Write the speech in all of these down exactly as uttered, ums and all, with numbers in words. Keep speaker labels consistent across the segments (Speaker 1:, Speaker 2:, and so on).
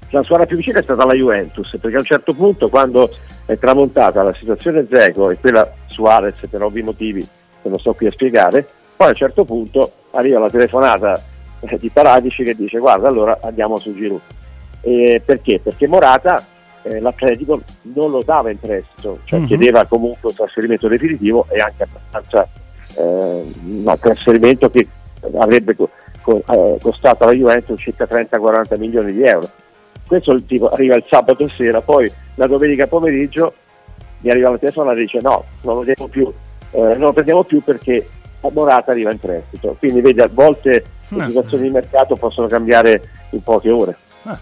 Speaker 1: La squadra più vicina è stata la Juventus, perché a un certo punto, quando è tramontata la situazione Dzeko e quella Suarez per ovvi motivi che non sto qui a spiegare, poi a un certo punto arriva la telefonata eh, di Paratici che dice guarda, allora andiamo su Giroud. E perché? Perché Morata eh, l'Atletico non lo dava in prestito, cioè mm-hmm. chiedeva comunque un trasferimento definitivo e anche abbastanza eh, un trasferimento che avrebbe co- co- eh, costato alla Juventus circa trenta quaranta milioni di euro. Questo il tipo arriva il sabato sera, poi la domenica pomeriggio mi arriva la telefonata e dice no, non lo prendiamo più, eh, non lo prendiamo più perché Morata arriva in prestito. Quindi vedi, a volte le situazioni di mercato possono cambiare in poche ore.
Speaker 2: Ah.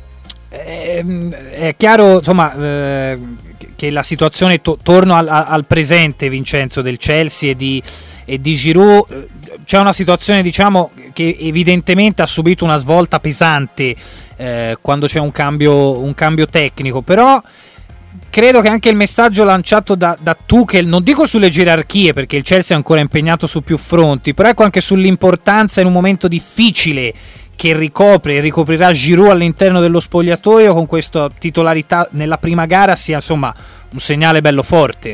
Speaker 2: È, è chiaro, insomma, eh, che la situazione to- torno al, al presente, Vincenzo, del Chelsea e di, e di Giroud. C'è una situazione, diciamo, che evidentemente ha subito una svolta pesante eh, quando c'è un cambio, un cambio tecnico, però credo che anche il messaggio lanciato da, da Tuchel, non dico sulle gerarchie perché il Chelsea è ancora impegnato su più fronti, però ecco anche sull'importanza in un momento difficile che ricopre e ricoprirà Giroud all'interno dello spogliatoio con questa titolarità nella prima gara, sia insomma un segnale bello forte.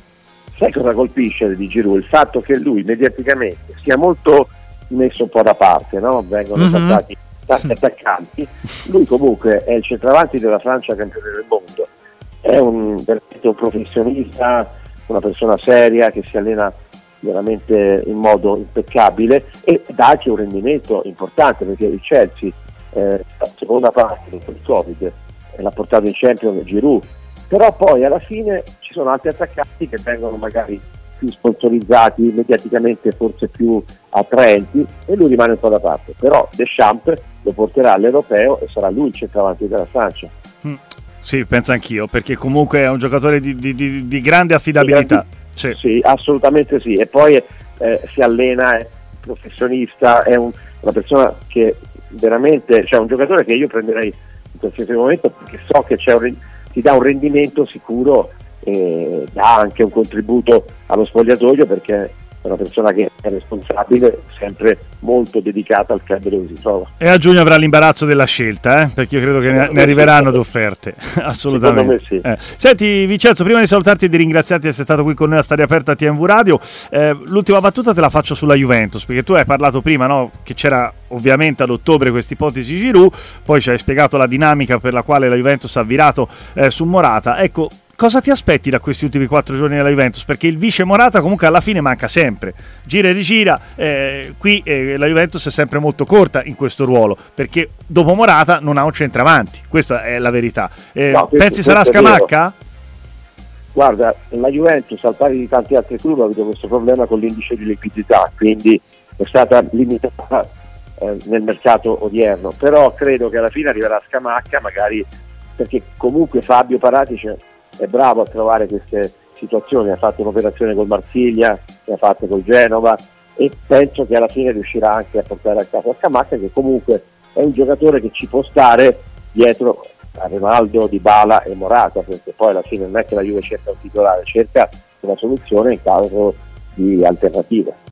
Speaker 1: Sai cosa colpisce di Giroud? Il fatto che lui mediaticamente sia molto messo un po' da parte, no? Vengono
Speaker 2: Mm-hmm.
Speaker 1: attaccati tanti attaccanti, lui comunque è il centravanti della Francia campione del mondo, è un, veramente un professionista, una persona seria che si allena veramente in modo impeccabile e dà anche un rendimento importante, perché il Chelsea eh, la seconda parte dopo il Covid eh, l'ha portato in Champions Giroud, però poi alla fine ci sono altri attaccanti che vengono magari più sponsorizzati, mediaticamente forse più attraenti, e lui rimane un po' da parte, però Deschamps lo porterà all'Europeo e sarà lui il centravanti della Francia.
Speaker 3: Mm. Sì, penso anch'io, perché comunque è un giocatore di, di, di, di grande affidabilità.
Speaker 1: Sì, sì, assolutamente sì, e poi eh, si allena, è professionista, è un, una persona che veramente, cioè un giocatore che io prenderei in qualsiasi momento, perché so che c'è un, ti dà un rendimento sicuro e dà anche un contributo allo spogliatoio, perché è una persona che è responsabile, sempre molto dedicata al club dove si trova.
Speaker 3: E a giugno avrà l'imbarazzo della scelta, eh? Perché io credo che ne, ne arriveranno d'offerte. Assolutamente.
Speaker 1: Sì.
Speaker 3: Eh. Senti Vincenzo, prima di salutarti e di ringraziarti di essere stato qui con noi a Stadio Aperto a T M V Radio, eh, l'ultima battuta te la faccio sulla Juventus, perché tu hai parlato prima, no, che c'era ovviamente ad ottobre questa ipotesi Giroud, poi ci hai spiegato la dinamica per la quale la Juventus ha virato eh, su Morata. Ecco, cosa ti aspetti da questi ultimi quattro giorni della Juventus? Perché il vice Morata comunque alla fine manca sempre, gira e rigira, eh, qui eh, la Juventus è sempre molto corta in questo ruolo, perché dopo Morata non ha un centravanti, questa è la verità. Eh,
Speaker 1: no, questo,
Speaker 3: pensi sarà
Speaker 1: questo
Speaker 3: Scamacca?
Speaker 1: Guarda, la Juventus al pari di tanti altri club ha avuto questo problema con l'indice di liquidità, quindi è stata limitata eh, nel mercato odierno, però credo che alla fine arriverà Scamacca, magari, perché comunque Fabio Paratici è bravo a trovare queste situazioni, ha fatto un'operazione col Marsiglia, ne ha fatte col Genova, e penso che alla fine riuscirà anche a portare a casa Scamacca, che comunque è un giocatore che ci può stare dietro a Ronaldo, Dybala e Morata, perché poi alla fine non è che la Juve cerca un titolare, cerca una soluzione in caso di alternativa.